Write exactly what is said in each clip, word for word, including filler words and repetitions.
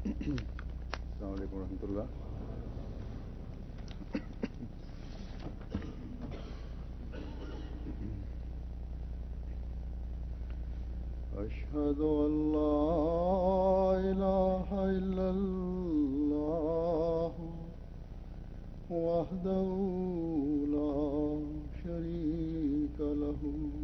السلام علیکم ورحمۃ اللہ. اشہد ان لا الہ الا اللہ وحدہ لا شریک لہ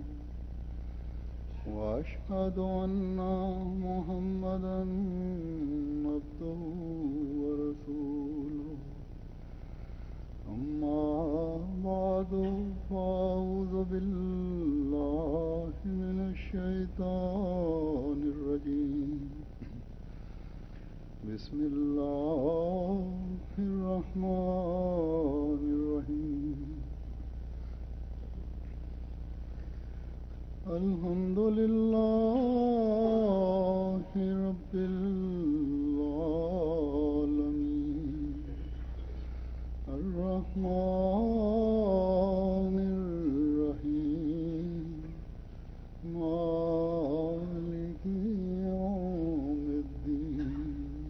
واشہد ان محمدا عبدہ ورسولہ. اما بعد فاعوذ باللہ من الشیطان الرجیم. بسم اللہ الرحمن الرحیم. الحمد للہ رب العالمین الرحمن الرحیم مالک یوم الدین.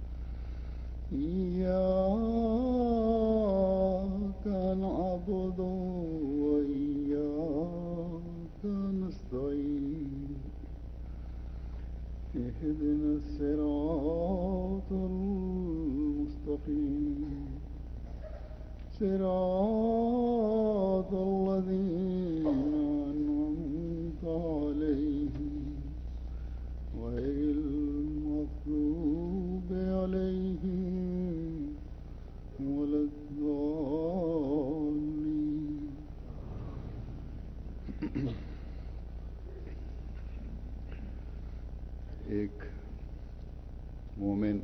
ایاک نعبد وإیاک نستعین. اهدنا الصراط المستقیم صراط الذین أنعمت علیہم غیر المغضوب علیہم ولا الضالین. ایک مومن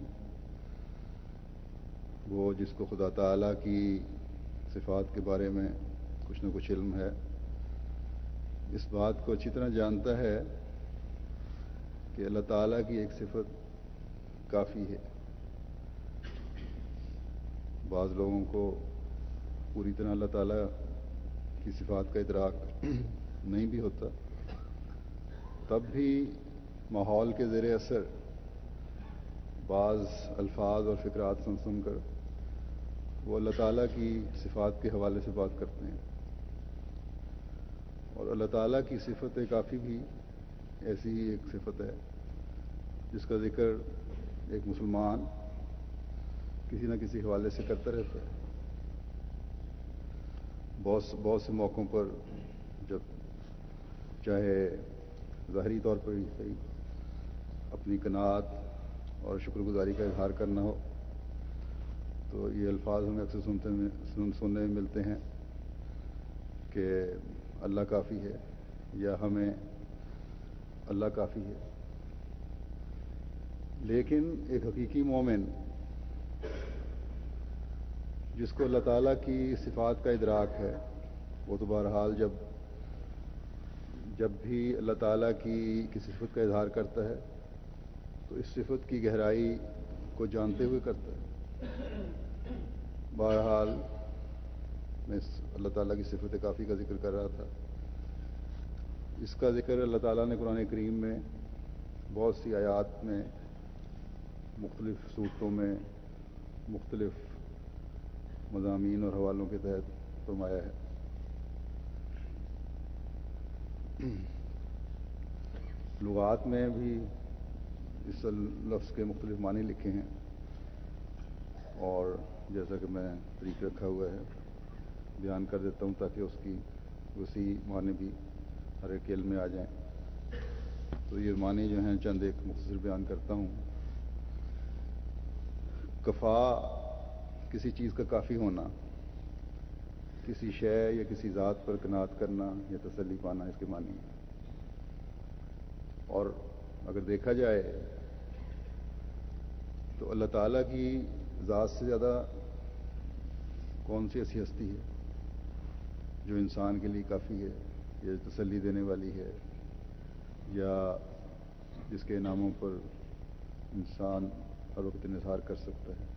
وہ جس کو خدا تعالیٰ کی صفات کے بارے میں کچھ نہ کچھ علم ہے، اس بات کو اچھی طرح جانتا ہے کہ اللہ تعالیٰ کی ایک صفت کافی ہے. بعض لوگوں کو پوری طرح اللہ تعالیٰ کی صفات کا ادراک نہیں بھی ہوتا، تب بھی ماحول کے زیر اثر بعض الفاظ اور فکرات سن سن کر وہ اللہ تعالیٰ کی صفات کے حوالے سے بات کرتے ہیں. اور اللہ تعالیٰ کی صفت کافی بھی ایسی ہی ایک صفت ہے جس کا ذکر ایک مسلمان کسی نہ کسی حوالے سے کرتا رہتا ہے. بہت بہت سے موقعوں پر جب چاہے ظاہری طور پر ہی صحیح اپنی قناعت اور شکر گزاری کا اظہار کرنا ہو تو یہ الفاظ ہمیں اکثر سنتے سن سننے میں ملتے ہیں کہ اللہ کافی ہے یا ہمیں اللہ کافی ہے. لیکن ایک حقیقی مومن جس کو اللہ تعالیٰ کی صفات کا ادراک ہے وہ تو بہرحال جب جب بھی اللہ تعالیٰ کی کسی صفت کا اظہار کرتا ہے تو اس صفت کی گہرائی کو جانتے ہوئے کرتا ہے. بہرحال میں اللہ تعالیٰ کی صفت کافی کا ذکر کر رہا تھا. اس کا ذکر اللہ تعالیٰ نے قرآن کریم میں بہت سی آیات میں مختلف صورتوں میں مختلف مضامین اور حوالوں کے تحت فرمایا ہے. لغات میں بھی اس لفظ کے مختلف معنی لکھے ہیں اور جیسا کہ میں طریق رکھا ہوا ہے بیان کر دیتا ہوں تاکہ اس کی وسیع معنی بھی ہر ایک علم میں آ جائیں. تو یہ معنی جو ہیں چند ایک مختصر بیان کرتا ہوں. کفا کسی چیز کا کافی ہونا، کسی شے یا کسی ذات پر قناعت کرنا یا تسلی پانا اس کے معنی ہے. اور اگر دیکھا جائے تو اللہ تعالیٰ کی ذات سے زیادہ کون سی ایسی ہستی ہے جو انسان کے لیے کافی ہے یا تسلی دینے والی ہے یا جس کے ناموں پر انسان ہر وقت انحصار کر سکتا ہے.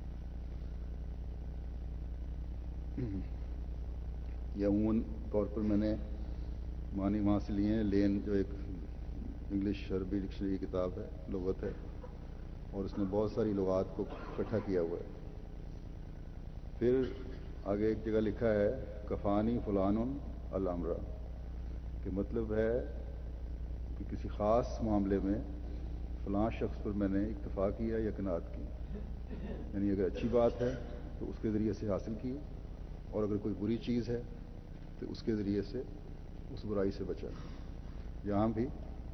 یا عموماً طور پر میں نے معنی وہاں سے لیے ہیں. لین جو ایک انگلش عربی ڈکشنری کی کتاب ہے، لغت ہے، اور اس نے بہت ساری لغات کو اکٹھا کیا ہوا ہے. پھر آگے ایک جگہ لکھا ہے کفانی فلان الامر، کہ مطلب ہے کہ کسی خاص معاملے میں فلاں شخص پر میں نے اکتفا کیا یا قناعت کی. یعنی اگر اچھی بات ہے تو اس کے ذریعے سے حاصل کی، اور اگر کوئی بری چیز ہے تو اس کے ذریعے سے اس برائی سے بچا. یہاں بھی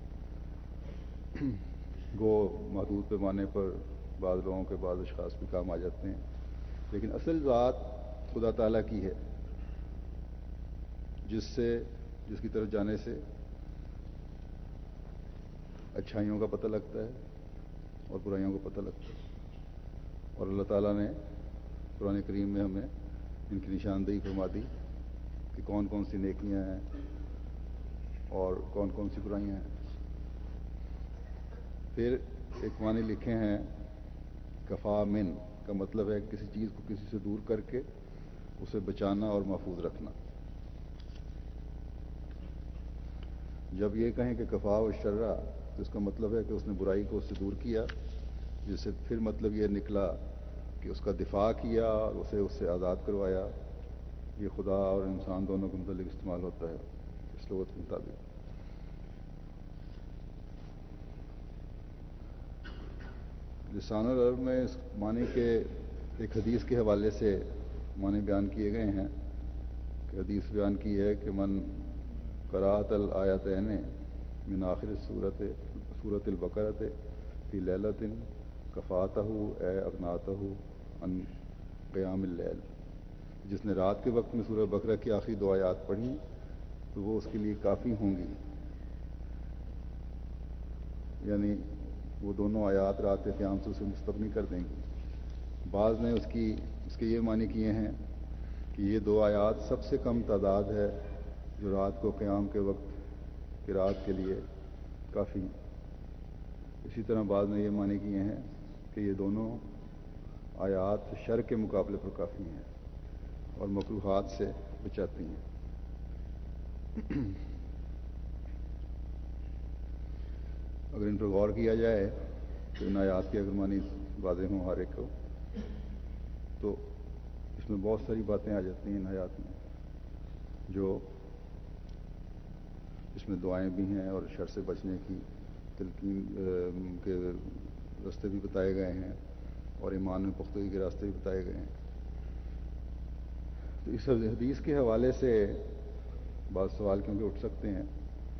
گو محدود پیمانے پر بعض لوگوں کے بعض اشخاص بھی کام آ جاتے ہیں، لیکن اصل ذات خدا تعالیٰ کی ہے، جس سے جس کی طرف جانے سے اچھائیوں کا پتہ لگتا ہے اور برائیوں کا پتہ لگتا ہے. اور اللہ تعالیٰ نے قرآن کریم میں ہمیں ان کی نشاندہی فرما دی کہ کون کون سی نیکیاں ہیں اور کون کون سی برائیاں ہیں. پھر ایک معنی لکھے ہیں کفا من کا مطلب ہے کسی چیز کو کسی سے دور کر کے اسے بچانا اور محفوظ رکھنا. جب یہ کہیں کہ کفا و شرع تو اس کا مطلب ہے کہ اس نے برائی کو اس سے دور کیا، جس سے پھر مطلب یہ نکلا کہ اس کا دفاع کیا اور اسے اس سے آزاد کروایا. یہ خدا اور انسان دونوں کے متعلق استعمال ہوتا ہے اس لغت کے مطابق. لسان العرب میں اس معنی کے ایک حدیث کے حوالے سے معنی بیان کیے گئے ہیں کہ حدیث بیان کی ہے کہ من قرأت الآیتین من آخر صورت صورت البقرۃ فی لیلۃ کفاتہ اے اغناتہ عن قیام اللیل. جس نے رات کے وقت میں سورہ بقرہ کی آخری دو آیات پڑھی تو وہ اس کے لیے کافی ہوں گی. یعنی وہ دونوں آیات رات کے قیام سے اسے مستغنی کر دیں گی. بعض نے اس کی اس کے یہ معنی کیے ہیں کہ یہ دو آیات سب سے کم تعداد ہے جو رات کو قیام کے وقت قرات کے لیے کافی ہیں. اسی طرح بعض نے یہ معنی کیے ہیں کہ یہ دونوں آیات شر کے مقابلے پر کافی ہیں اور مکروہات سے بچاتی ہیں. اگر ان پر غور کیا جائے تو ان آیات کے اگر معنی واضح ہوں ہر ایک کو تو اس میں بہت ساری باتیں آ جاتی ہیں ان آیات میں جو اس میں دعائیں بھی ہیں اور شر سے بچنے کی تلقین کے راستے بھی بتائے گئے ہیں اور ایمان میں پختگی کے راستے بھی بتائے گئے ہیں. تو اس حدیث کے حوالے سے بعض سوال کیونکہ اٹھ سکتے ہیں،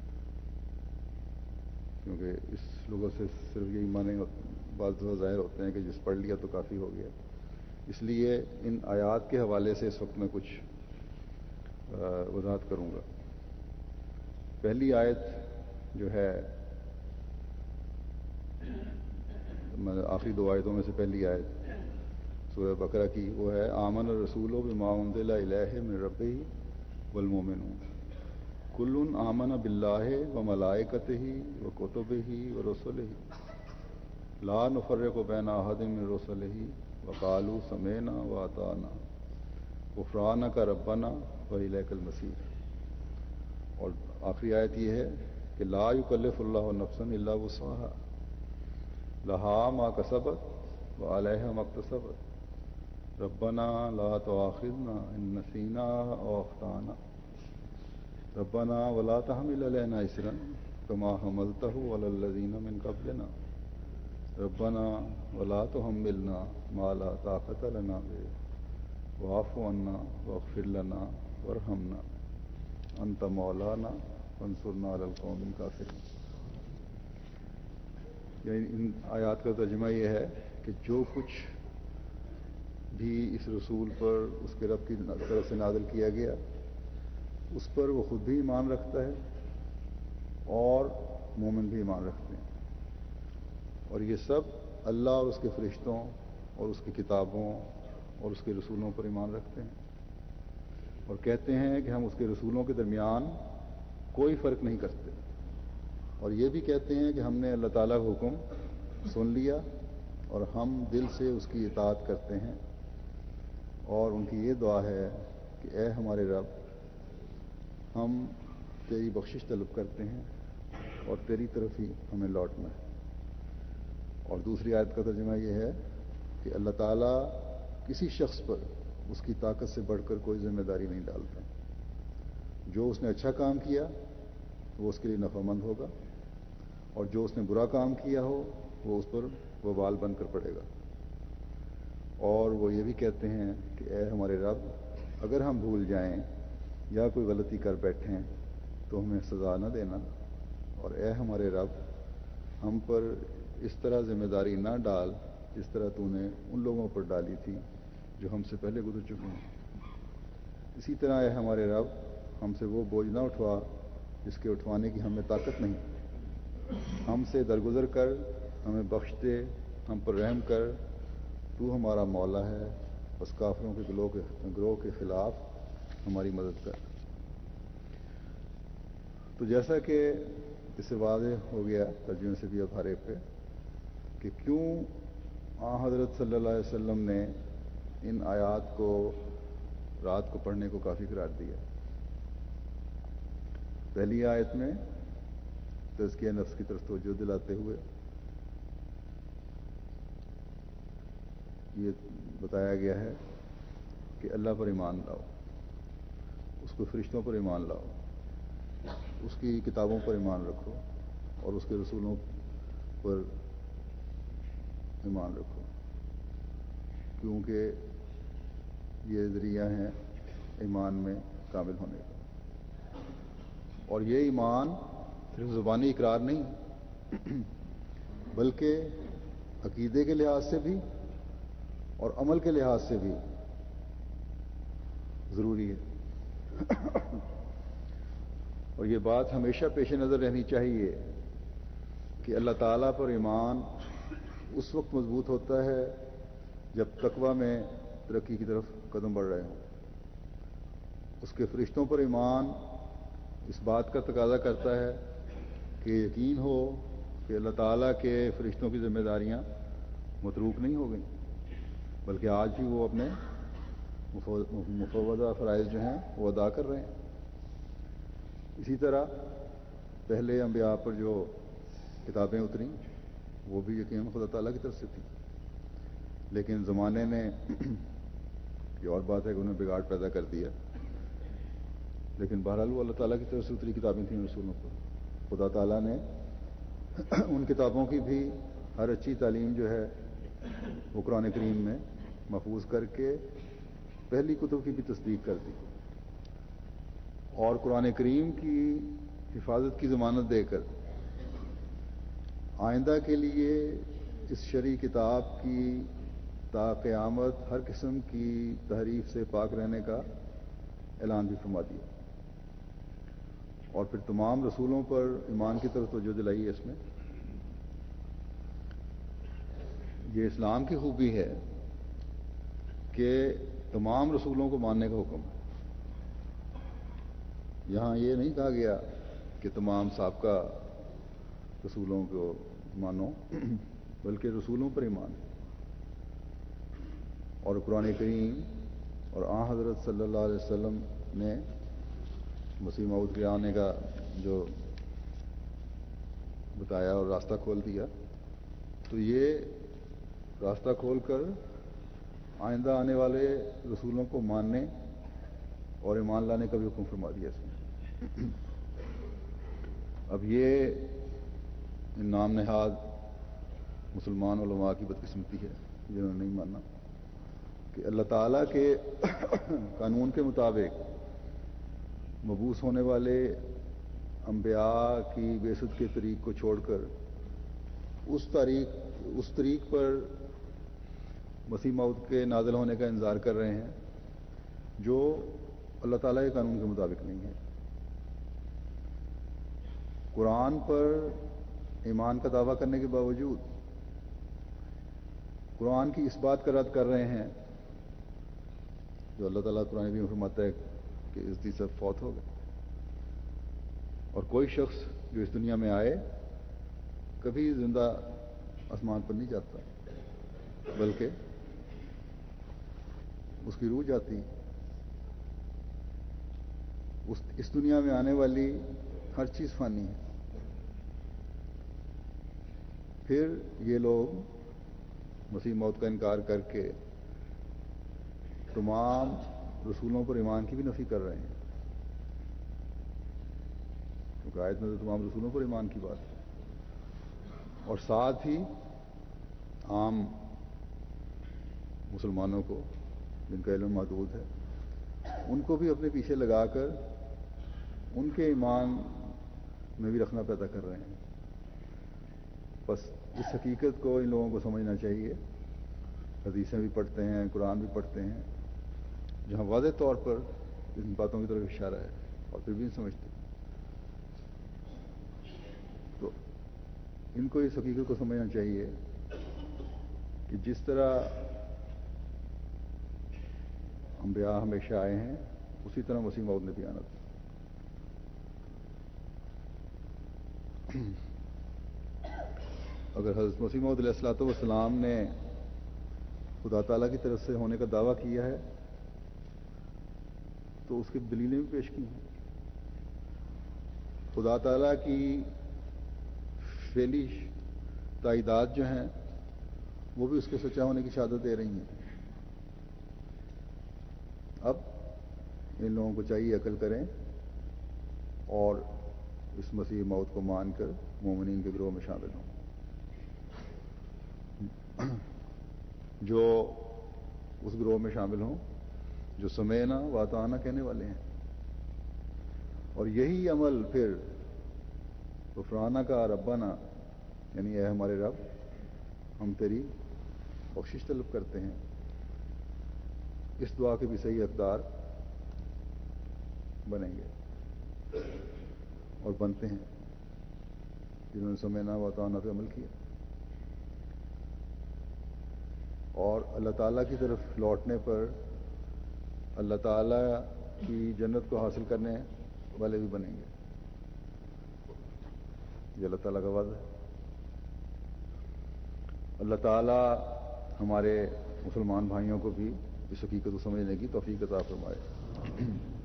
کیونکہ اس لوگوں سے صرف یہی معنی بعض دفعہ ظاہر ہوتے ہیں کہ جس پڑھ لیا تو کافی ہو گیا. اس لیے ان آیات کے حوالے سے اس وقت میں کچھ وضاحت کروں گا. پہلی آیت جو ہے آخری دو آیتوں میں سے پہلی آیت سورہ بقرہ کی وہ ہے آمن الرسول بما انزل الیہ من ربہ والمؤمنون کل آمن باللہ وملائکتہ وکتبہ ورسلہ لا نفرق بین احد من رسلہ وقالوا سمعنا واطعنا غفرانک ربنا والیک المصیر. اور آخری آیت یہ ہے کہ لا یکلف اللہ نفسا الا وسعها لها ما کسبت وعلیہا ما اکتسبت ربنا لا تؤاخذنا ان نسینا او اخطانا ربنا ولا تحمل علینا اصرا کما حملته علی الذین من قبلنا ربنا ولا تحملنا ما لا طاقت لنا به واعف عنا واغفر لنا وارحمنا انت مولانا فانصرنا علی القوم الکافرین. یعنی ان آیات کا ترجمہ یہ ہے کہ جو کچھ بھی اس رسول پر اس کے رب کی طرف سے نازل کیا گیا اس پر وہ خود بھی ایمان رکھتا ہے اور مومن بھی ایمان رکھتے ہیں، اور یہ سب اللہ اور اس کے فرشتوں اور اس کی کتابوں اور اس کے رسولوں پر ایمان رکھتے ہیں اور کہتے ہیں کہ ہم اس کے رسولوں کے درمیان کوئی فرق نہیں کرتے، اور یہ بھی کہتے ہیں کہ ہم نے اللہ تعالیٰ کا حکم سن لیا اور ہم دل سے اس کی اطاعت کرتے ہیں. اور ان کی یہ دعا ہے کہ اے ہمارے رب ہم تیری بخشش طلب کرتے ہیں اور تیری طرف ہی ہمیں لوٹنا ہے. اور دوسری آیت کا ترجمہ یہ ہے کہ اللہ تعالیٰ کسی شخص پر اس کی طاقت سے بڑھ کر کوئی ذمہ داری نہیں ڈالتا. جو اس نے اچھا کام کیا وہ اس کے لیے نفع مند ہوگا، اور جو اس نے برا کام کیا ہو وہ اس پر وبال بن کر پڑے گا. اور وہ یہ بھی کہتے ہیں کہ اے ہمارے رب، اگر ہم بھول جائیں یا کوئی غلطی کر بیٹھیں تو ہمیں سزا نہ دینا، اور اے ہمارے رب، ہم پر اس طرح ذمہ داری نہ ڈال جس طرح تو نے ان لوگوں پر ڈالی تھی جو ہم سے پہلے گزر چکے ہیں. اسی طرح اے ہمارے رب، ہم سے وہ بوجھ نہ اٹھوا جس کے اٹھوانے کی ہمیں طاقت نہیں. ہم سے درگزر کر ہمیں بخش دے، ہم پر رحم کر، تو ہمارا مولا ہے، بس کافروں کے گروہ کے گروہ کے خلاف ہماری مدد کر. تو جیسا کہ اس سے واضح ہو گیا ترجمے سے بھی اب ہر ایک پہ کہ کیوں آن حضرت صلی اللہ علیہ وسلم نے ان آیات کو رات کو پڑھنے کو کافی قرار دیا. پہلی آیت میں تزکیہ نفس کی طرف توجہ دلاتے ہوئے یہ بتایا گیا ہے کہ اللہ پر ایمان لاؤ، اس کو فرشتوں پر ایمان لاؤ، اس کی کتابوں پر ایمان رکھو اور اس کے رسولوں پر ایمان رکھو، کیونکہ یہ ذریعہ ہیں ایمان میں کامل ہونے کا. اور یہ ایمان صرف زبانی اقرار نہیں بلکہ عقیدے کے لحاظ سے بھی اور عمل کے لحاظ سے بھی ضروری ہے. اور یہ بات ہمیشہ پیش نظر رہنی چاہیے کہ اللہ تعالیٰ پر ایمان اس وقت مضبوط ہوتا ہے جب تقویٰ میں ترقی کی طرف قدم بڑھ رہے ہوں. اس کے فرشتوں پر ایمان اس بات کا تقاضا کرتا ہے کہ یقین ہو کہ اللہ تعالیٰ کے فرشتوں کی ذمہ داریاں متروک نہیں ہو گئیں، بلکہ آج بھی وہ اپنے مفوضہ فرائض جو ہیں وہ ادا کر رہے ہیں. اسی طرح پہلے انبیاء پر جو کتابیں اتریں وہ بھی یقیناً خدا تعالیٰ کی طرف سے تھیں، لیکن زمانے نے یہ اور بات ہے کہ انہوں نے بگاڑ پیدا کر دیا. لیکن بہرحال وہ اللہ تعالیٰ کی طرف سے اتری کتابیں تھیں رسولوں پر. خدا تعالیٰ نے ان کتابوں کی بھی ہر اچھی تعلیم جو ہے وہ قرآن کریم میں محفوظ کر کے پہلی کتب کی بھی تصدیق کر دی، اور قرآن کریم کی حفاظت کی ضمانت دے کر آئندہ کے لیے اس شرعی کتاب کی تا قیامت ہر قسم کی تحریف سے پاک رہنے کا اعلان بھی فرما دیا. اور پھر تمام رسولوں پر ایمان کی طرف توجہ دلائی ہے. اس میں یہ اسلام کی خوبی ہے کہ تمام رسولوں کو ماننے کا حکم ہے. یہاں یہ نہیں کہا گیا کہ تمام سابقہ رسولوں کو مانو، بلکہ رسولوں پر ایمان ہے. اور قرآن کریم اور آن حضرت صلی اللہ علیہ وسلم نے مسیح موعود کے آنے کا جو بتایا اور راستہ کھول دیا، تو یہ راستہ کھول کر آئندہ آنے والے رسولوں کو ماننے اور ایمان لانے کا بھی حکم فرما دیا اس میں. اب یہ نام نہاد مسلمان علماء کی بدقسمتی ہے جنہوں نے نہیں مانا کہ اللہ تعالیٰ کے قانون کے مطابق مبعوث ہونے والے انبیاء کی بعثت کے طریق کو چھوڑ کر اس طریق اس طریق پر مسیح موعود کے نازل ہونے کا انتظار کر رہے ہیں جو اللہ تعالیٰ کے قانون کے مطابق نہیں ہے. قرآن پر ایمان کا دعویٰ کرنے کے باوجود قرآن کی اس بات کا رد کر رہے ہیں جو اللہ تعالیٰ قرآن بھی فرماتا ہے کہ اس دی سب فوت ہو گئے، اور کوئی شخص جو اس دنیا میں آئے کبھی زندہ آسمان پر نہیں جاتا، بلکہ اس کی روح جاتی. اس اس دنیا میں آنے والی ہر چیز فانی ہے. پھر یہ لوگ مسیح موت کا انکار کر کے تمام رسولوں پر ایمان کی بھی نفی کر رہے ہیں، کیونکہ آیت میں تو تمام رسولوں پر ایمان کی بات ہے، اور ساتھ ہی عام مسلمانوں کو جن کا علم محدود ہے ان کو بھی اپنے پیچھے لگا کر ان کے ایمان میں بھی رکھنا پیدا کر رہے ہیں۔ بس اس حقیقت کو ان لوگوں کو سمجھنا چاہیے، حدیثیں بھی پڑھتے ہیں، قرآن بھی پڑھتے ہیں، جہاں واضح طور پر ان باتوں کی طرف اشارہ ہے، اور پھر بھی نہیں سمجھتے۔ تو ان کو اس حقیقت کو سمجھنا چاہیے کہ جس طرح انبیاء ہمیشہ آئے ہیں اسی طرح مسیح موعود نے بھی آنا تھا۔ اگر حضرت مسیح موعود علیہ الصلوۃ والسلام نے خدا تعالیٰ کی طرف سے ہونے کا دعویٰ کیا ہے تو اس کی دلیلیں بھی پیش کی ہیں۔ خدا تعالیٰ کی فعلی تائیدات جو ہیں وہ بھی اس کے سچا ہونے کی شہادت دے رہی ہیں۔ اب ان لوگوں کو چاہیے عقل کریں اور اس مسیح موت کو مان کر مومنین کے گروہ میں شامل ہوں، جو اس گروہ میں شامل ہوں جو سمینا واتانا کہنے والے ہیں، اور یہی عمل پھر غفرانہ کا ربنا، یعنی اے ہمارے رب ہم تیری بخشش طلب کرتے ہیں، اس دعا کے بھی صحیح حقدار بنیں گے اور بنتے ہیں جنہوں نے سمینا واتانا پہ عمل کیا اور اللہ تعالیٰ کی طرف لوٹنے پر اللہ تعالیٰ کی جنت کو حاصل کرنے والے بھی بنیں گے۔ یہ اللہ تعالیٰ کا وعدہ ہے۔ اللہ تعالیٰ ہمارے مسلمان بھائیوں کو بھی اس حقیقت کو سمجھنے کی توفیق عطا فرمائے۔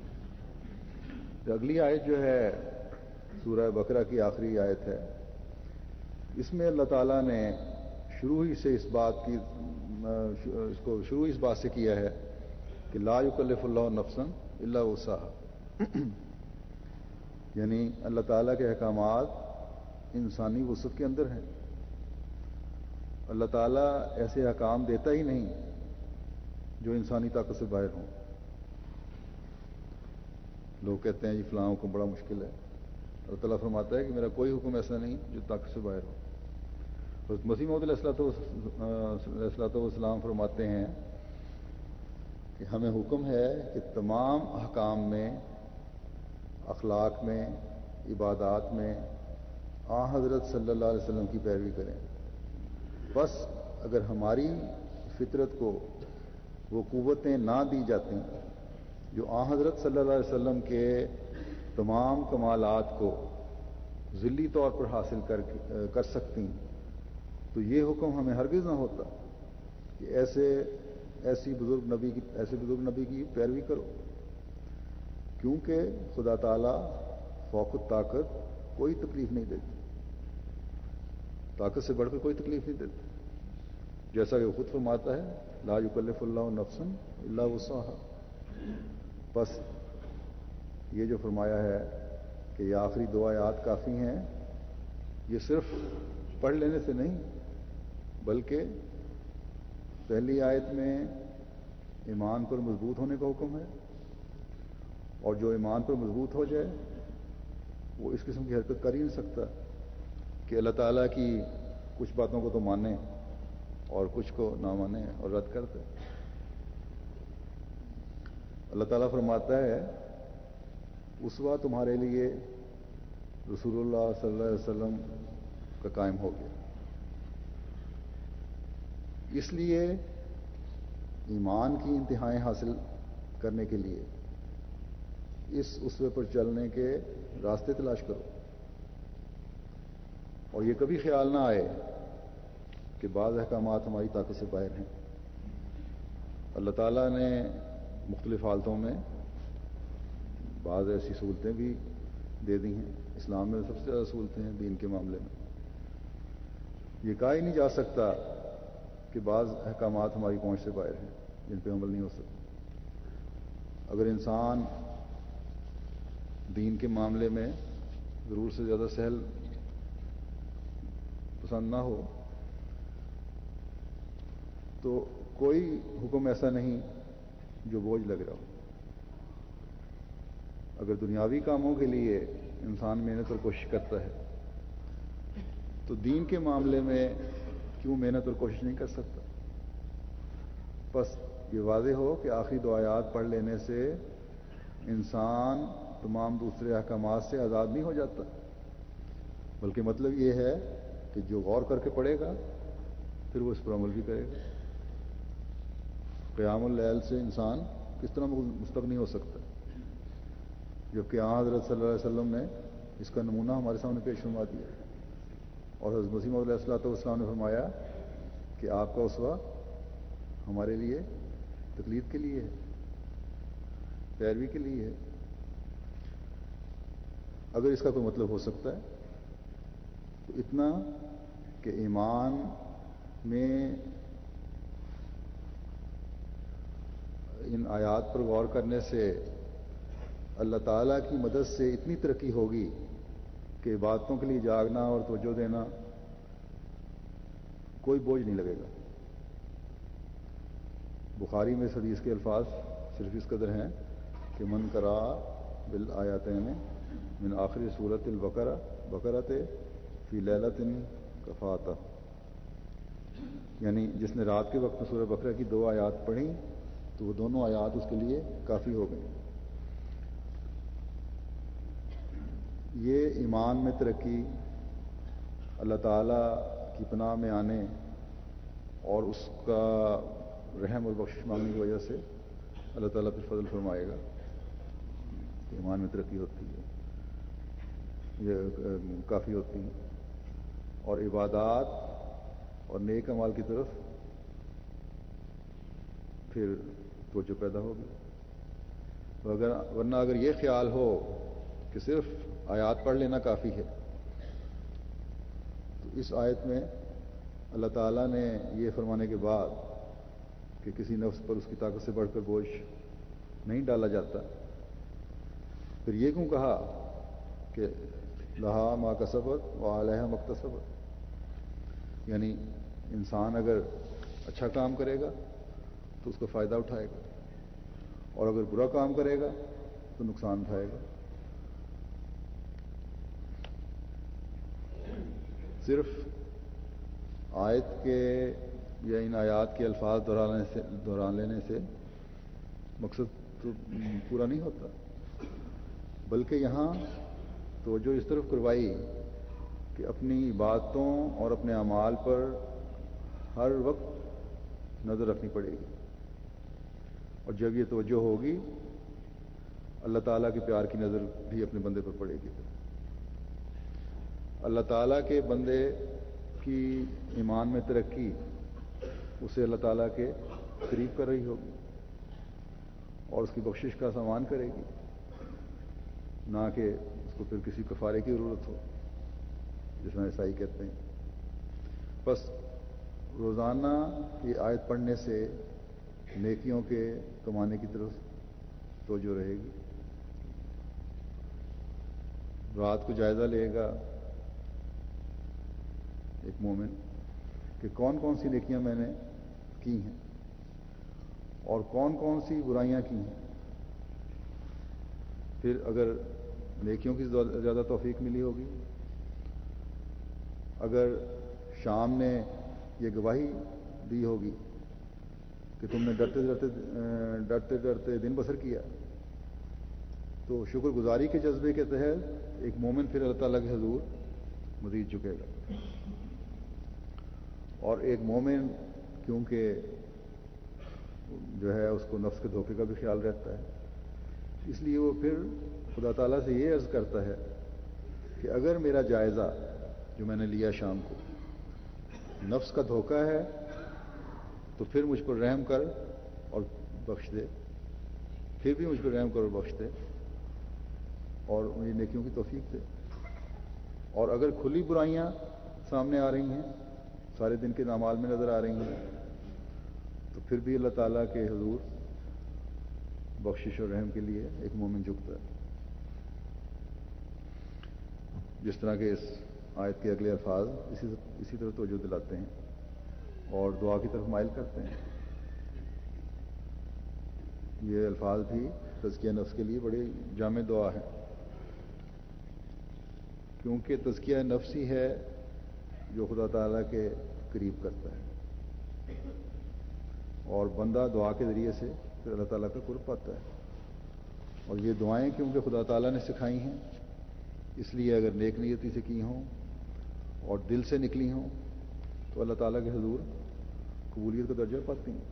اگلی آیت جو ہے سورہ بقرہ کی آخری آیت ہے، اس میں اللہ تعالیٰ نے شروع ہی سے اس بات کی اس کو شروع اس بات سے کیا ہے کہ لا یکلف اللہ نفسا الا وسعها، یعنی اللہ تعالیٰ کے احکامات انسانی وسعت کے اندر ہیں۔ اللہ تعالیٰ ایسے احکام دیتا ہی نہیں جو انسانی طاقت سے باہر ہوں۔ لوگ کہتے ہیں جی فلاں حکم بڑا مشکل ہے، اللہ تعالیٰ فرماتا ہے کہ میرا کوئی حکم ایسا نہیں جو طاقت سے باہر ہو۔ حضرت مسیح موعود علیہ الصلوۃ والسلام فرماتے ہیں کہ ہمیں حکم ہے کہ تمام احکام میں، اخلاق میں، عبادات میں آن حضرت صلی اللہ علیہ وسلم کی پیروی کریں۔ بس اگر ہماری فطرت کو وہ قوتیں نہ دی جاتی جو آن حضرت صلی اللہ علیہ وسلم کے تمام کمالات کو ذلی طور پر حاصل کر کر سکتی، تو یہ حکم ہمیں ہرگز نہ ہوتا کہ ایسے ایسی بزرگ نبی کی ایسے بزرگ نبی کی پیروی کرو، کیونکہ خدا تعالیٰ فوق طاقت کوئی تکلیف نہیں دیتی، طاقت سے بڑھ کر کوئی تکلیف نہیں دیتی، جیسا کہ وہ خود فرماتا ہے لا یکلف اللہ نفسا الا وسعها۔ بس یہ جو فرمایا ہے کہ یہ آخری دو آیات کافی ہیں، یہ صرف پڑھ لینے سے نہیں بلکہ پہلی آیت میں ایمان پر مضبوط ہونے کا حکم ہے، اور جو ایمان پر مضبوط ہو جائے وہ اس قسم کی حرکت کر ہی نہیں سکتا کہ اللہ تعالیٰ کی کچھ باتوں کو تو مانے اور کچھ کو نہ مانے اور رد کر دے۔ اللہ تعالیٰ فرماتا ہے اسوہ تمہارے لیے رسول اللہ صلی اللہ علیہ وسلم کا قائم ہو گیا، اس لیے ایمان کی انتہائیں حاصل کرنے کے لیے اس اسوے پر چلنے کے راستے تلاش کرو، اور یہ کبھی خیال نہ آئے کہ بعض احکامات ہماری طاقت سے باہر ہیں۔ اللہ تعالیٰ نے مختلف حالتوں میں بعض ایسی سہولتیں بھی دے دی ہیں، اسلام میں سب سے زیادہ سہولتیں ہیں دین کے معاملے میں، یہ کہا ہی نہیں جا سکتا کہ بعض احکامات ہماری پہنچ سے باہر ہیں جن پہ عمل نہیں ہو سکتا۔ اگر انسان دین کے معاملے میں ضرور سے زیادہ سہل پسند نہ ہو تو کوئی حکم ایسا نہیں جو بوجھ لگ رہا ہو۔ اگر دنیاوی کاموں کے لیے انسان محنت اور کوشش کرتا ہے تو دین کے معاملے میں کیوں محنت اور کوشش نہیں کر سکتا؟ بس یہ واضح ہو کہ آخری دو آیات پڑھ لینے سے انسان تمام دوسرے احکامات سے آزاد نہیں ہو جاتا، بلکہ مطلب یہ ہے کہ جو غور کر کے پڑھے گا پھر وہ اس پر عمل بھی کرے گا۔ قیام اللیل سے انسان کس طرح مستغنی ہو سکتا ہے، جبکہ آن حضرت صلی اللہ علیہ وسلم نے اس کا نمونہ ہمارے سامنے پیش فرما دیا، اور حضرت مسیح موعود علیہ الصلوۃ والسلام نے فرمایا کہ آپ کا اسوہ ہمارے لیے تقلید کے لیے ہے، پیروی کے لیے ہے۔ اگر اس کا کوئی مطلب ہو سکتا ہے تو اتنا کہ ایمان میں ان آیات پر غور کرنے سے اللہ تعالیٰ کی مدد سے اتنی ترقی ہوگی کہ عبادتوں کے لیے جاگنا اور توجہ دینا کوئی بوجھ نہیں لگے گا۔ بخاری میں اس حدیث کے الفاظ صرف اس قدر ہیں کہ من قرأ بالآیاتین من آخر سورۃ البقرہ بقرۃ فی لیلۃ کفاتہ، یعنی جس نے رات کے وقت میں سورہ بقرہ کی دو آیات پڑھیں تو وہ دونوں آیات اس کے لیے کافی ہو گئیں۔ یہ ایمان میں ترقی اللہ تعالیٰ کی پناہ میں آنے اور اس کا رحم اور بخشش مانگنے کی وجہ سے اللہ تعالیٰ پھر فضل فرمائے گا، ایمان میں ترقی ہوتی ہے، یہ کافی ہوتی ہے، اور عبادات اور نیک اعمال کی طرف پھر توجہ پیدا ہوگی۔ اگر ورنہ اگر یہ خیال ہو کہ صرف آیات پڑھ لینا کافی ہے تو اس آیت میں اللہ تعالیٰ نے یہ فرمانے کے بعد کہ کسی نفس پر اس کی طاقت سے بڑھ کر بوجھ نہیں ڈالا جاتا، پھر یہ کیوں کہا کہ لہا ما کسبت وعلیہا ما اکتسبت، یعنی انسان اگر اچھا کام کرے گا تو اس کا فائدہ اٹھائے گا، اور اگر برا کام کرے گا تو نقصان اٹھائے گا۔ صرف آیت کے یا ان آیات کے الفاظ دہرانے سے دہران لینے سے مقصد تو پورا نہیں ہوتا، بلکہ یہاں توجہ اس طرف کروائی کہ اپنی باتوں اور اپنے اعمال پر ہر وقت نظر رکھنی پڑے گی، اور جب یہ توجہ ہوگی اللہ تعالیٰ کے پیار کی نظر بھی اپنے بندے پر پڑے گی۔ اللہ تعالیٰ کے بندے کی ایمان میں ترقی اسے اللہ تعالیٰ کے قریب کر رہی ہوگی اور اس کی بخشش کا سامان کرے گی، نہ کہ اس کو پھر کسی کفارے کی ضرورت ہو جس میں عیسائی کہتے ہیں۔ بس روزانہ یہ آیت پڑھنے سے نیکیوں کے کمانے کی طرف توجہ رہے گی۔ رات کو جائزہ لے گا ایک مومن کہ کون کون سی نیکیاں میں نے کی ہیں اور کون کون سی برائیاں کی ہیں، پھر اگر نیکیوں کی زیادہ توفیق ملی ہوگی، اگر شام نے یہ گواہی دی ہوگی کہ تم نے ڈرتے ڈرتے ڈرتے ڈرتے دن بسر کیا، تو شکر گزاری کے جذبے کے تحت ایک مومن پھر اللہ تعالیٰ کے حضور مزید جھکے گا، اور ایک مومن کیونکہ جو ہے اس کو نفس کے دھوکے کا بھی خیال رہتا ہے، اس لیے وہ پھر خدا تعالیٰ سے یہ عرض کرتا ہے کہ اگر میرا جائزہ جو میں نے لیا شام کو نفس کا دھوکہ ہے تو پھر مجھ پر رحم کر اور بخش دے، پھر بھی مجھ پر رحم کر اور بخش دے اور مجھے نیکیوں کی توفیق دے، اور اگر کھلی برائیاں سامنے آ رہی ہیں سارے دن کے اعمال میں نظر آ رہی ہیں، تو پھر بھی اللہ تعالیٰ کے حضور بخشش اور رحم کے لیے ایک مومن جھکتا ہے. جس طرح کہ اس آیت کے اگلے الفاظ اسی اسی طرح توجہ دلاتے ہیں اور دعا کی طرف مائل کرتے ہیں. یہ الفاظ بھی تزکیہ نفس کے لیے بڑی جامع دعا ہے، کیونکہ تزکیہ نفس ہی ہے جو خدا تعالیٰ کے قریب کرتا ہے، اور بندہ دعا کے ذریعے سے پھر اللہ تعالیٰ کا قرب پاتا ہے. اور یہ دعائیں کیونکہ خدا تعالیٰ نے سکھائی ہیں، اس لیے اگر نیک نیتی سے کی ہوں اور دل سے نکلی ہوں تو اللہ تعالیٰ کے حضور قبولیت کا درجہ پاتی ہیں.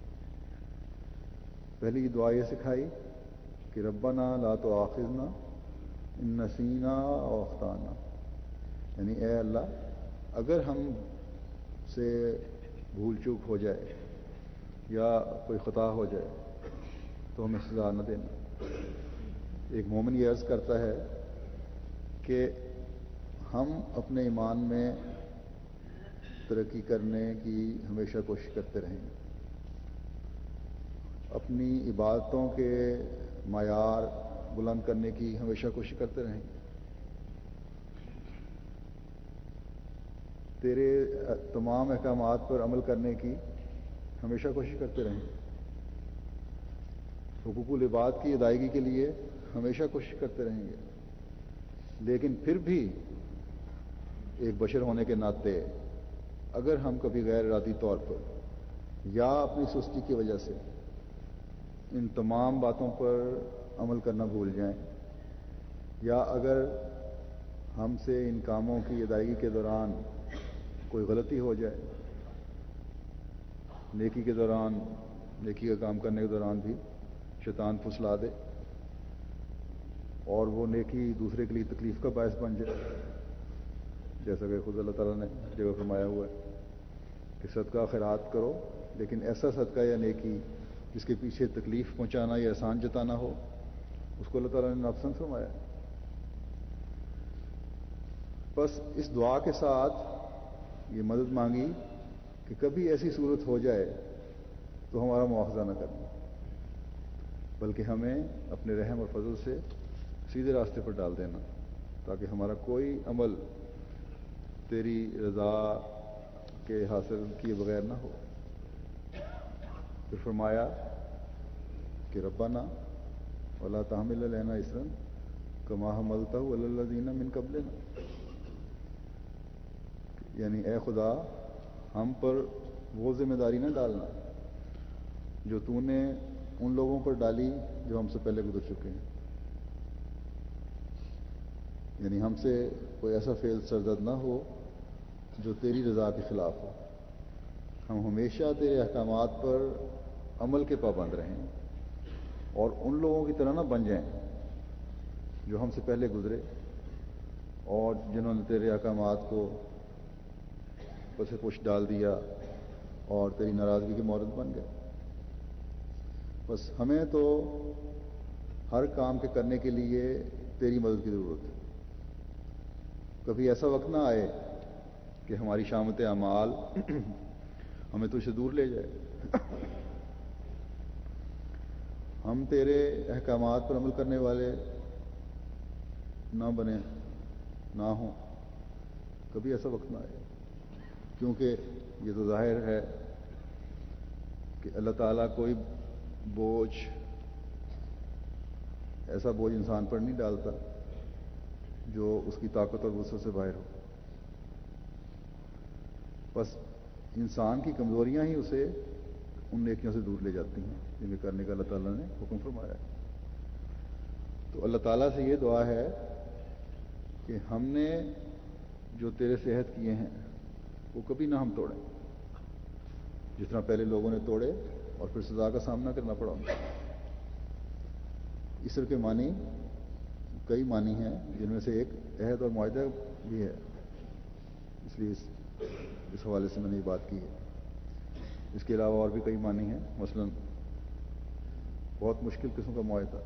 پہلی یہ دعا یہ سکھائی کہ ربنا لا تؤاخذنا ان نسینا او اخطانا، یعنی اے اللہ اگر ہم سے بھول چوک ہو جائے یا کوئی خطا ہو جائے تو ہمیں سزا نہ دینا. ایک مومن یہ عرض کرتا ہے کہ ہم اپنے ایمان میں ترقی کرنے کی ہمیشہ کوشش کرتے رہیں گے، اپنی عبادتوں کے معیار بلند کرنے کی ہمیشہ کوشش کرتے رہیں گے، تیرے تمام احکامات پر عمل کرنے کی ہمیشہ کوشش کرتے رہیں گے، حقوق العباد کی ادائیگی کے لیے ہمیشہ کوشش کرتے رہیں گے. لیکن پھر بھی ایک بشر ہونے کے ناطے اگر ہم کبھی غیر ارادی طور پر یا اپنی سستی کی وجہ سے ان تمام باتوں پر عمل کرنا بھول جائیں، یا اگر ہم سے ان کاموں کی ادائیگی کے دوران کوئی غلطی ہو جائے، نیکی کے دوران نیکی کا کام کرنے کے دوران بھی شیطان پھسلا دے اور وہ نیکی دوسرے کے لیے تکلیف کا باعث بن جائے، جیسا کہ خود اللہ تعالیٰ نے جگہ فرمایا ہوا ہے کہ صدقہ خیرات کرو لیکن ایسا صدقہ یا نیکی جس کے پیچھے تکلیف پہنچانا یا احسان جتانا ہو، اس کو اللہ تعالیٰ نے ناپسند فرمایا. بس اس دعا کے ساتھ یہ مدد مانگی کہ کبھی ایسی صورت ہو جائے تو ہمارا مواخذہ نہ کرنا، بلکہ ہمیں اپنے رحم اور فضل سے سیدھے راستے پر ڈال دینا، تاکہ ہمارا کوئی عمل تیری رضا کے حاصل کیے بغیر نہ ہو. پھر فرمایا کہ ربنا ولا تحمل علینا اصرا کما حملتہ علی الذین من قبلنا، یعنی اے خدا ہم پر وہ ذمہ داری نہ ڈالنا جو تو نے ان لوگوں پر ڈالی جو ہم سے پہلے گزر چکے ہیں. یعنی ہم سے کوئی ایسا فعل سرزد نہ ہو جو تیری رضا کے خلاف ہو، ہم ہمیشہ تیرے احکامات پر عمل کے پابند رہیں اور ان لوگوں کی طرح نہ بن جائیں جو ہم سے پہلے گزرے اور جنہوں نے تیرے احکامات کو پس پش ڈال دیا اور تیری ناراضگی کے مورد بن گئے. بس ہمیں تو ہر کام کے کرنے کے لیے تیری مدد کی ضرورت ہے. کبھی ایسا وقت نہ آئے کہ ہماری شامت اعمال ہمیں تجھ سے دور لے جائے، ہم تیرے احکامات پر عمل کرنے والے نہ بنے نہ ہوں، کبھی ایسا وقت نہ آئے. کیونکہ یہ تو ظاہر ہے کہ اللہ تعالیٰ کوئی بوجھ ایسا بوجھ انسان پر نہیں ڈالتا جو اس کی طاقت اور وسعت سے باہر ہو. بس انسان کی کمزوریاں ہی اسے ان نیکیوں سے دور لے جاتی ہیں جن کے کرنے کا اللہ تعالیٰ نے حکم فرمایا ہے. تو اللہ تعالیٰ سے یہ دعا ہے کہ ہم نے جو تیرے صحت کیے ہیں وہ کبھی نہ ہم توڑیں، جس طرح پہلے لوگوں نے توڑے اور پھر سزا کا سامنا کرنا پڑا. اسر کے معنی کئی معنی ہیں جن میں سے ایک عہد اور معاہدہ بھی ہے، اس لیے اس, اس حوالے سے میں نے یہ بات کی ہے. اس کے علاوہ اور بھی کئی معنی ہیں، مثلا بہت مشکل قسم کا معاہدہ،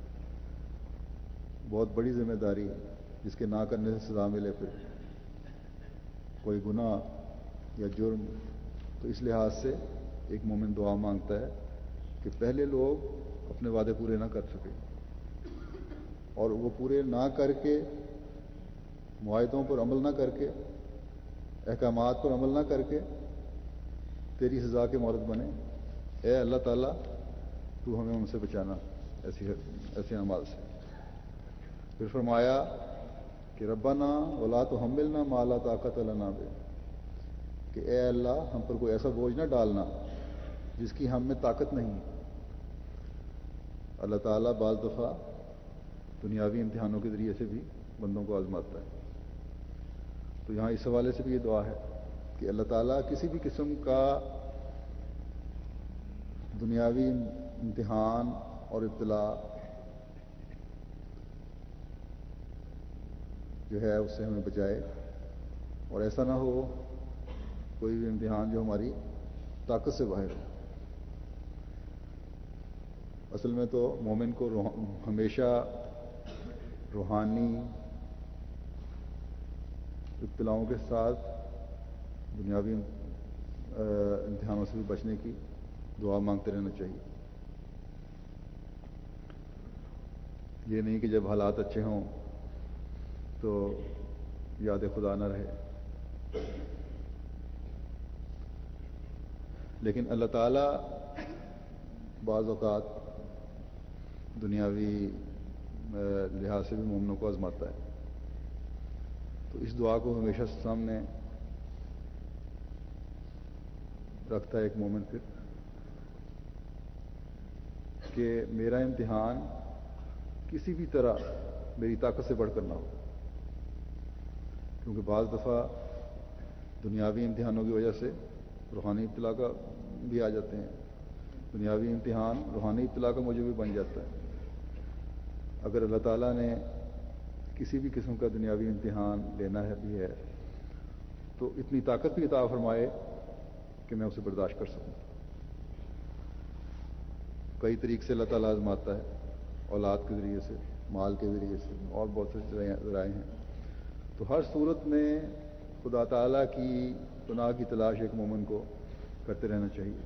بہت بڑی ذمہ داری جس کے نہ کرنے سے سزا ملے، پھر کوئی گناہ یا جرم، تو اس لحاظ سے ایک مومن دعا مانگتا ہے کہ پہلے لوگ اپنے وعدے پورے نہ کر سکے اور وہ پورے نہ کر کے، معاہدوں پر عمل نہ کر کے، احکامات پر عمل نہ کر کے تیری سزا کے مورد بنے، اے اللہ تعالیٰ تو ہمیں ان سے بچانا، ایسی ایسے اعمال سے۔ پھر فرمایا کہ ربنا ولا تحملنا ما لا طاقت لنا بہ، کہ اے اللہ ہم پر کوئی ایسا بوجھ نہ ڈالنا جس کی ہم میں طاقت نہیں۔ اللہ تعالیٰ بعض دفعہ دنیاوی امتحانوں کے ذریعے سے بھی بندوں کو آزماتا ہے۔ تو یہاں اس حوالے سے بھی یہ دعا ہے کہ اللہ تعالیٰ کسی بھی قسم کا دنیاوی امتحان اور ابتلا جو ہے اس سے ہمیں بچائے، اور ایسا نہ ہو کوئی بھی امتحان جو ہماری طاقت سے باہر ہو۔ اصل میں تو مومن کو ہمیشہ روحانی ابتلاؤں کے ساتھ دنیاوی امتحانوں سے بھی بچنے کی دعا مانگتے رہنا چاہیے۔ یہ نہیں کہ جب حالات اچھے ہوں تو یاد خدا نہ رہے، لیکن اللہ تعالیٰ بعض اوقات دنیاوی لحاظ سے بھی مومنوں کو آزماتا ہے۔ تو اس دعا کو ہمیشہ سامنے رکھتا ہے ایک مومن پھر کہ میرا امتحان کسی بھی طرح میری طاقت سے بڑھ کر نہ ہو، کیونکہ بعض دفعہ دنیاوی امتحانوں کی وجہ سے روحانی ابتلا کا بھی آ جاتے ہیں، دنیاوی امتحان روحانی ابتلا کا موجب بھی بن جاتا ہے۔ اگر اللہ تعالیٰ نے کسی بھی قسم کا دنیاوی امتحان لینا ہے بھی ہے تو اتنی طاقت بھی عطا فرمائے کہ میں اسے برداشت کر سکوں۔ کئی طریقے سے اللہ تعالیٰ آزماتا ہے، اولاد کے ذریعے سے، مال کے ذریعے سے، اور بہت سے ذرائع ہیں۔ تو ہر صورت میں خدا تعالیٰ کی پناہ کی تلاش ایک مومن کو کرتے رہنا چاہیے،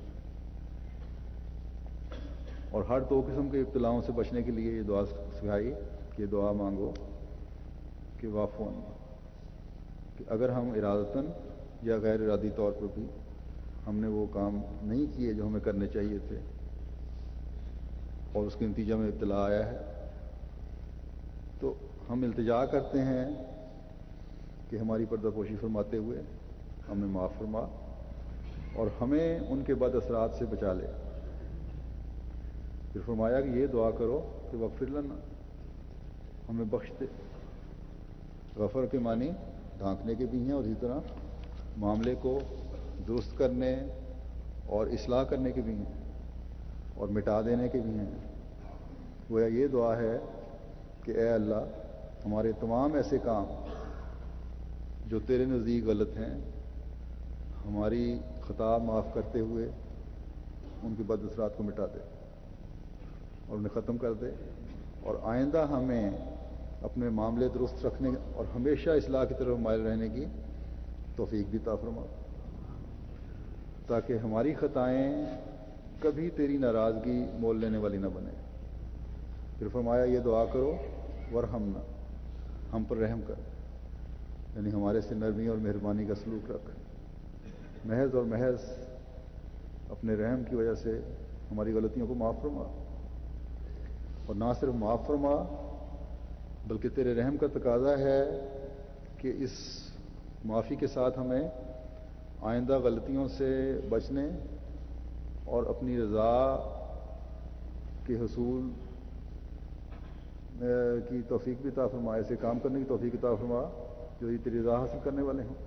اور ہر دو قسم کے ابتلاؤں سے بچنے کے لیے یہ دعا سکھائی کہ دعا مانگو کہ وافون، کہ اگر ہم ارادتاً یا غیر ارادی طور پر بھی ہم نے وہ کام نہیں کیے جو ہمیں کرنے چاہیے تھے اور اس کے نتیجہ میں ابتلا آیا ہے، تو ہم التجا کرتے ہیں کہ ہماری پردہ پوشی فرماتے ہوئے ہمیں معاف فرما اور ہمیں ان کے بد اثرات سے بچا لے۔ پھر فرمایا کہ یہ دعا کرو کہ وغفر لنا، ہمیں بخش دے۔ غفر کے معنی ڈھانکنے کے بھی ہیں اور اسی طرح معاملے کو درست کرنے اور اصلاح کرنے کے بھی ہیں اور مٹا دینے کے بھی ہیں۔ گویا یہ دعا ہے کہ اے اللہ ہمارے تمام ایسے کام جو تیرے نزدیک غلط ہیں ہماری خطا معاف کرتے ہوئے ان کے بد اثرات کو مٹا دے اور انہیں ختم کر دے، اور آئندہ ہمیں اپنے معاملے درست رکھنے اور ہمیشہ اصلاح کی طرف مائل رہنے کی توفیق بھی عطا فرما، تاکہ ہماری خطائیں کبھی تیری ناراضگی مول لینے والی نہ بنے۔ پھر فرمایا یہ دعا کرو ورحمنا، ہم پر رحم کر، یعنی ہمارے سے نرمی اور مہربانی کا سلوک رکھ، محض اور محض اپنے رحم کی وجہ سے ہماری غلطیوں کو معاف فرما، اور نہ صرف معاف فرما بلکہ تیرے رحم کا تقاضا ہے کہ اس معافی کے ساتھ ہمیں آئندہ غلطیوں سے بچنے اور اپنی رضا کے حصول کی توفیق بھی عطا فرما، ایسے کام کرنے کی توفیق عطا فرما جو یہ تیری رضا حاصل کرنے والے ہوں،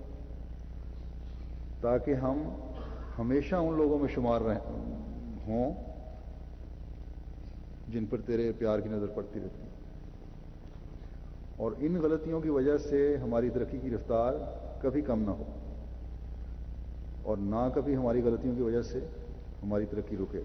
تاکہ ہم ہمیشہ ان لوگوں میں شمار رہیں ہوں جن پر تیرے پیار کی نظر پڑتی رہتی ہے، اور ان غلطیوں کی وجہ سے ہماری ترقی کی رفتار کبھی کم نہ ہو اور نہ کبھی ہماری غلطیوں کی وجہ سے ہماری ترقی رکے۔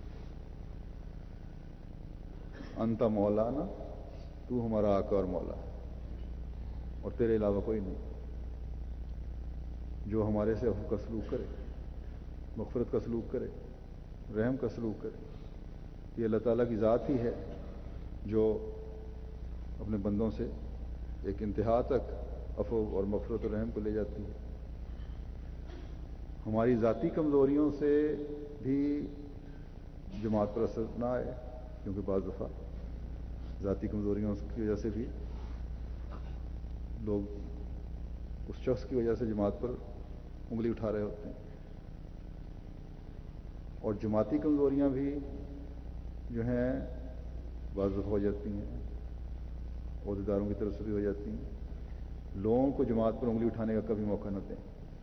انت مولانا، تو ہمارا آقا اور مولا ہے اور تیرے علاوہ کوئی نہیں۔ جو ہمارے سے عفو کا سلوک کرے، مغفرت کا سلوک کرے، رحم کا سلوک کرے. یہ اللہ تعالیٰ کی ذات ہی ہے جو اپنے بندوں سے ایک انتہا تک عفو اور مغفرت اور رحم کو لے جاتی ہے. ہماری ذاتی کمزوریوں سے بھی جماعت پر اثر نہ آئے، کیونکہ بعض دفعہ ذاتی کمزوریوں کی وجہ سے بھی لوگ اس شخص کی وجہ سے جماعت پر انگلی اٹھا رہے ہوتے ہیں. اور جماعتی کمزوریاں بھی جو ہیں بعض دفعہ ہو جاتی ہیں، عہدیداروں کی طرف سے بھی ہو جاتی ہیں. لوگوں کو جماعت پر انگلی اٹھانے کا کبھی موقع نہ دیں.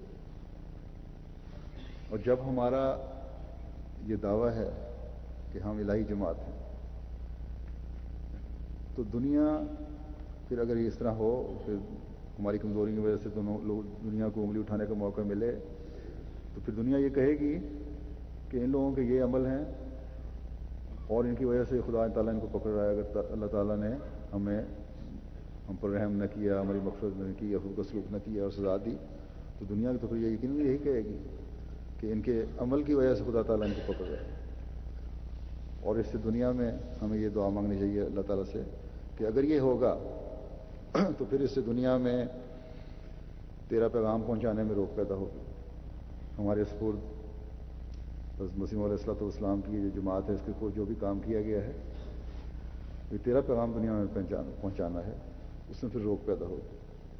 اور جب ہمارا یہ دعویٰ ہے کہ ہم الہی جماعت ہیں، تو دنیا پھر اگر اس طرح ہو، پھر ہماری کمزوری کی وجہ سے دونوں لوگ دنیا کو انگلی اٹھانے کا موقع ملے، تو پھر دنیا یہ کہے گی کہ ان لوگوں کے یہ عمل ہیں اور ان کی وجہ سے خدا تعالیٰ ان کو پکڑ رہا ہے. اگر اللہ تعالیٰ نے ہمیں ہم پر رحم نہ کیا، ہماری مغفرت نہ کی، عفو کا سلوک نہ کیا اور سزا دی، تو دنیا کی تو پھر یہ یقیناً یہی کہے گی کہ ان کے عمل کی وجہ سے خدا تعالیٰ ان کو پکڑ رہا ہے. اور اس سے دنیا میں ہمیں یہ دعا مانگنی چاہیے اللہ تعالیٰ سے کہ اگر یہ ہوگا تو پھر اس سے دنیا میں تیرا پیغام پہنچانے میں روک پیدا ہوگی. ہمارے سپرد حضرت مسیح علیہ الصلوۃ والسلام کی جو جماعت ہے، اس کے کو جو بھی کام کیا گیا ہے، یہ تیرا پیغام دنیا میں پہنچانا ہے، اس میں پھر روک پیدا ہوگی.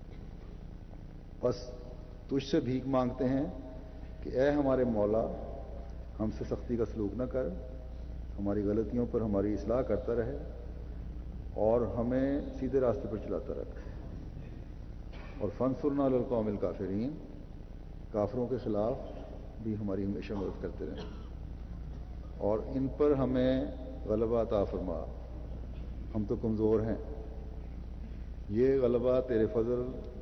بس تجھ سے بھیک مانگتے ہیں کہ اے ہمارے مولا، ہم سے سختی کا سلوک نہ کر، ہماری غلطیوں پر ہماری اصلاح کرتا رہے اور ہمیں سیدھے راستے پر چلاتا رکھ. اور فانصرنا علی القوم الکافرین، کافروں کے خلاف بھی ہماری ہمیشہ مدد کرتے رہیں اور ان پر ہمیں غلبہ عطا فرما. ہم تو کمزور ہیں، یہ غلبہ تیرے فضل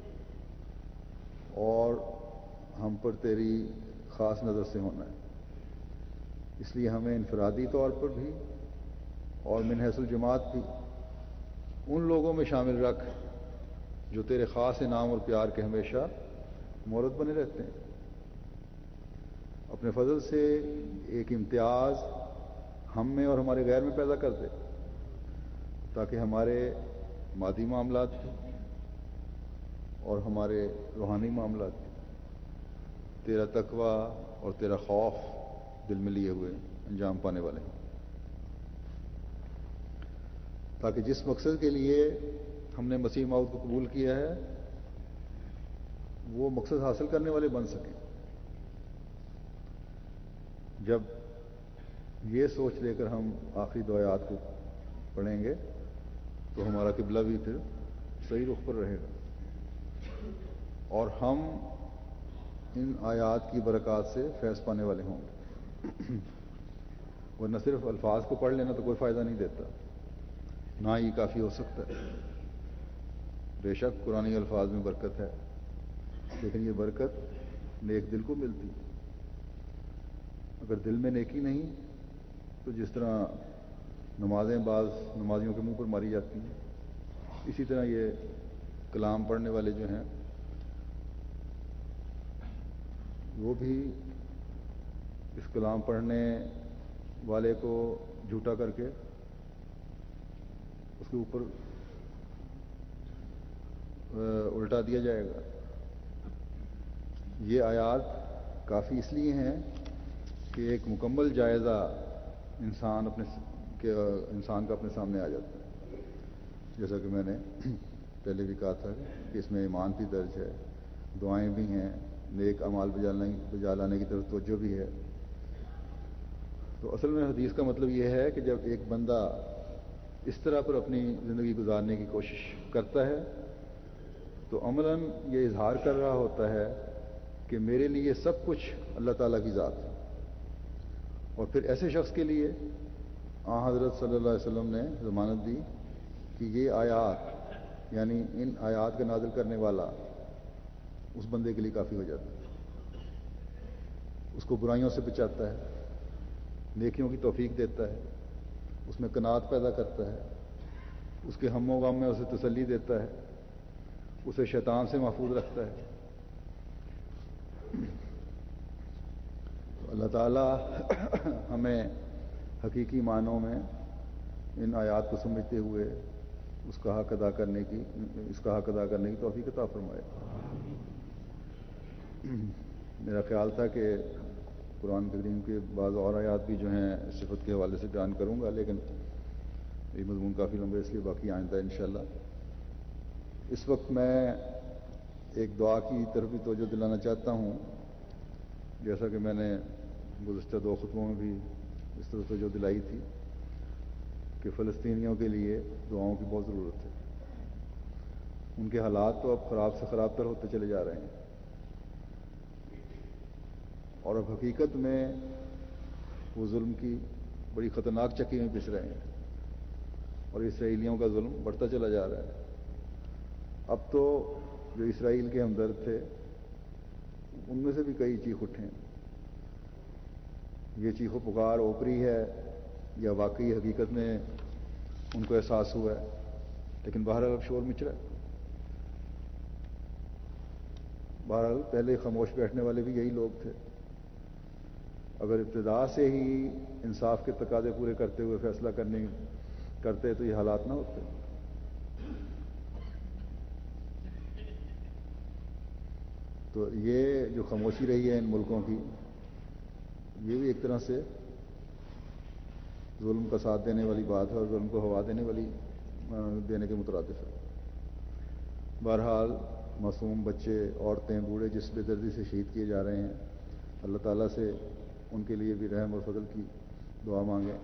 اور ہم پر تیری خاص نظر سے ہونا ہے. اس لیے ہمیں انفرادی طور پر بھی اور من حیث الجماعت بھی ان لوگوں میں شامل رکھ جو تیرے خاص انعام اور پیار کے ہمیشہ مورد بنے رہتے ہیں. اپنے فضل سے ایک امتیاز ہم میں اور ہمارے غیر میں پیدا کر دے، تاکہ ہمارے مادی معاملات اور ہمارے روحانی معاملات تیرا تقوی اور تیرا خوف دل میں لیے ہوئے انجام پانے والے ہیں، تاکہ جس مقصد کے لیے ہم نے مسیح موعود کو قبول کیا ہے وہ مقصد حاصل کرنے والے بن سکیں. جب یہ سوچ لے کر ہم آخری دو آیات کو پڑھیں گے تو ہمارا قبلہ بھی پھر صحیح رخ پر رہے گا اور ہم ان آیات کی برکات سے فیض پانے والے ہوں گے. ورنہ صرف الفاظ کو پڑھ لینا تو کوئی فائدہ نہیں دیتا، نہ ہی کافی ہو سکتا ہے. بے شک قرآنی الفاظ میں برکت ہے، لیکن یہ برکت نیک دل کو ملتی ہے. اگر دل میں نیکی نہیں تو جس طرح نمازیں بعض نمازیوں کے منہ پر ماری جاتی ہیں، اسی طرح یہ کلام پڑھنے والے جو ہیں وہ بھی اس کلام پڑھنے والے کو جھوٹا کر کے اس کے اوپر الٹا دیا جائے گا. یہ آیات کافی اس لیے ہیں کہ ایک مکمل جائزہ انسان اپنے کہ انسان کا اپنے سامنے آ جاتا ہے. جیسا کہ میں نے پہلے بھی کہا تھا کہ اس میں ایمان بھی درج ہے، دعائیں بھی ہیں، نیک اعمال بجا لانے کی طرف توجہ بھی ہے. تو اصل میں حدیث کا مطلب یہ ہے کہ جب ایک بندہ اس طرح پر اپنی زندگی گزارنے کی کوشش کرتا ہے تو عملاً یہ اظہار کر رہا ہوتا ہے کہ میرے لیے سب کچھ اللہ تعالیٰ کی ذات ہے. اور پھر ایسے شخص کے لیے آن حضرت صلی اللہ علیہ وسلم نے ضمانت دی کہ یہ آیات یعنی ان آیات کا نازل کرنے والا اس بندے کے لیے کافی ہو جاتا ہے. اس کو برائیوں سے بچاتا ہے، نیکیوں کی توفیق دیتا ہے، اس میں قناعت پیدا کرتا ہے، اس کے ہم و غم میں اسے تسلی دیتا ہے، اسے شیطان سے محفوظ رکھتا ہے. اللہ تعالیٰ ہمیں حقیقی معنوں میں ان آیات کو سمجھتے ہوئے اس کا حق ادا کرنے کی اس کا حق ادا کرنے کی توفیق عطا فرمائے۔ میرا خیال تھا کہ قرآن کریم کے بعض اور آیات بھی جو ہیں صفت کے حوالے سے بیان کروں گا، لیکن یہ مضمون کافی لمبے اس لیے باقی آئندہ انشاءاللہ۔ اس وقت میں ایک دعا کی طرف بھی توجہ دلانا چاہتا ہوں، جیسا کہ میں نے گزشتہ دو خطبوں میں بھی اس طرح توجہ دلائی تھی کہ فلسطینیوں کے لیے دعاؤں کی بہت ضرورت ہے۔ ان کے حالات تو اب خراب سے خراب تر ہوتے چلے جا رہے ہیں، اور اب حقیقت میں وہ ظلم کی بڑی خطرناک چکی میں پس رہے ہیں، اور اسرائیلیوں کا ظلم بڑھتا چلا جا رہا ہے۔ اب تو جو اسرائیل کے ہمدرد تھے ان میں سے بھی کئی چیخ اٹھے ہیں۔ یہ چیخ و پکار اوپری ہے یا واقعی حقیقت میں ان کو احساس ہوا ہے، لیکن بہرحال اب شور مچ رہا ہے۔ بہرحال پہلے خاموش بیٹھنے والے بھی یہی لوگ تھے۔ اگر ابتدا سے ہی انصاف کے تقاضے پورے کرتے ہوئے فیصلہ کرنے کرتے تو یہ حالات نہ ہوتے۔ تو یہ جو خاموشی رہی ہے ان ملکوں کی، یہ بھی ایک طرح سے ظلم کا ساتھ دینے والی بات ہے اور ظلم کو ہوا دینے والی دینے کے مترادف ہے۔ بہرحال معصوم بچے، عورتیں، بوڑھے جس بے دردی سے شہید کیے جا رہے ہیں، اللہ تعالیٰ سے ان کے لیے بھی رحم اور فضل کی دعا مانگیں۔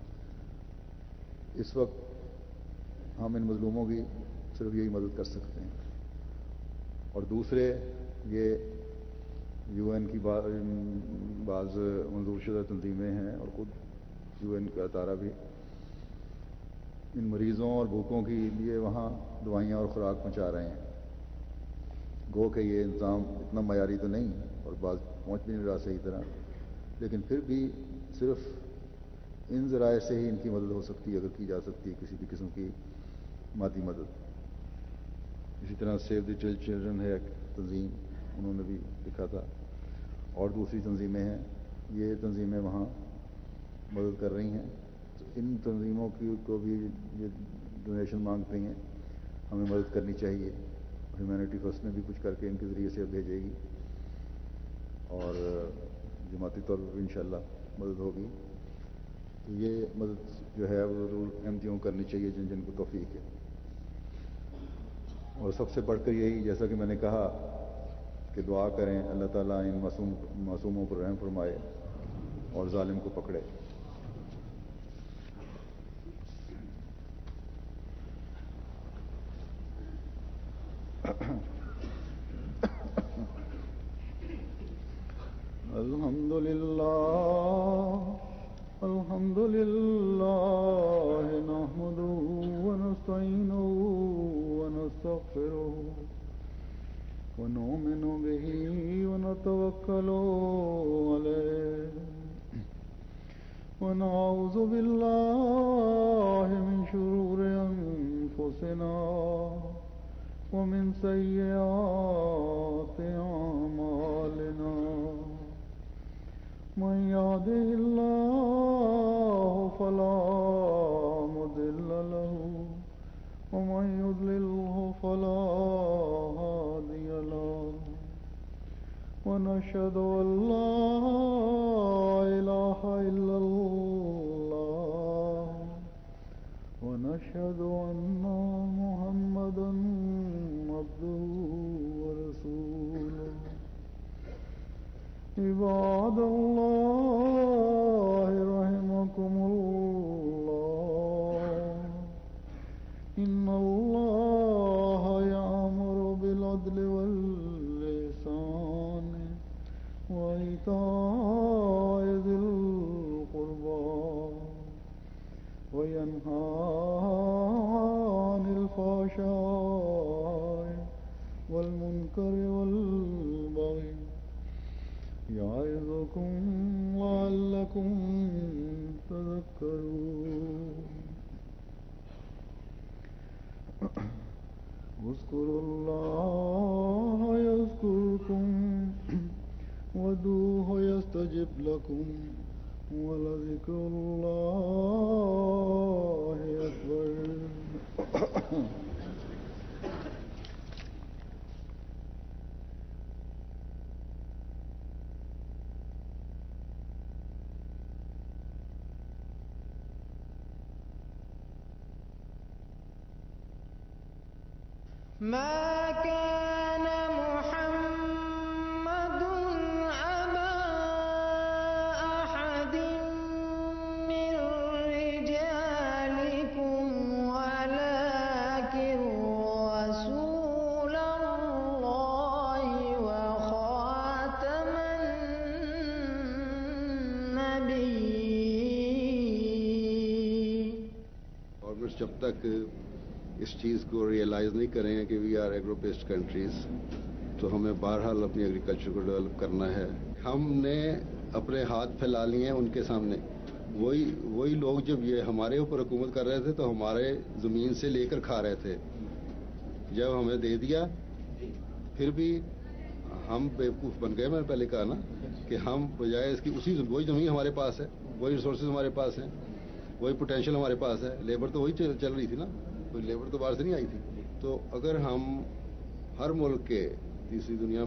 اس وقت ہم ان مظلوموں کی صرف یہی مدد کر سکتے ہیں، اور دوسرے یہ یو این کی بعض منظور شدہ تنظیمیں ہیں اور خود یو این کا ادارہ بھی ان مریضوں اور بھوکوں کے لیے وہاں دوائیاں اور خوراک پہنچا رہے ہیں۔ گو کہ یہ انتظام اتنا معیاری تو نہیں اور بعض پہنچ بھی نہیں رہا صحیح طرح، لیکن پھر بھی صرف ان ذرائع سے ہی ان کی مدد ہو سکتی ہے، اگر کی جا سکتی ہے کسی بھی قسم کی مادی مدد۔ اسی طرح سیو دی چلڈرن ہے ایک تنظیم، انہوں نے بھی لکھا تھا، اور دوسری تنظیمیں ہیں، یہ تنظیمیں وہاں مدد کر رہی ہیں۔ تو ان تنظیموں کی کو بھی یہ ڈونیشن مانگتے ہیں، ہمیں مدد کرنی چاہیے۔ ہیومینٹی فرسٹ میں بھی کچھ کر کے ان کے ذریعے سے بھیجے گی، اور جماعتی طور پر بھی انشاءاللہ مدد ہوگی۔ تو یہ مدد جو ہے وہ ضرور احمدیوں کو کرنی چاہیے جن جن کو توفیق ہے، اور سب سے بڑھ کر یہی، جیسا کہ میں نے کہا کہ دعا کریں اللہ تعالیٰ ان معصوم معصوموں پر رحم فرمائے اور ظالم کو پکڑے۔ الحمد للہ الحمد للہ نحمده ونستعینه ونستغفره ونؤمن به ونتوکل علیہ ونعوذ باللہ من شرور انفسنا ومن سیئات اعمالنا من يهده الله فلا مضل له ومن يضلله فلا هادي له ونشهد أن لا إله إلا الله ونشهد أن محمدا عبده ورسوله عباد الله رحمكم الله إن الله يأمر بالعدل والإحسان وإيتاء ذي القربى وينهى عن الفحشاء والمنكر والبغي يعظكم لعلكم تذكرون اذكروا الله يذكركم وادعوه يستجب لكم ولذكر الله أكبر. ما كان محمد أبا أحد من رجالكم ولكن رسول الله وخاتم النبيين. اور جب تک اس چیز کو ریئلائز نہیں کریں گے کہ we are agro based countries تو ہمیں بہرحال اپنی ایگریکلچر کو ڈیولپ کرنا ہے. ہم نے اپنے ہاتھ پھیلا لیے ہیں ان کے سامنے. وہی وہی لوگ جب یہ ہمارے اوپر حکومت کر رہے تھے تو ہمارے زمین سے لے کر کھا رہے تھے. جب ہمیں دے دیا پھر بھی ہم بیوقوف بن گئے. میں نے پہلے کہا نا کہ ہم بجائے اس کی اسی وہی زمین ہمارے پاس ہے, وہی ریسورسز ہمارے پاس ہیں, وہی پوٹینشیل ہمارے پاس ہے. لیبر تو وہی چل رہی تھی نا, کوئی لیبر تو باہر سے نہیں آئی تھی. تو اگر ہم ہر ملک کے تیسری دنیا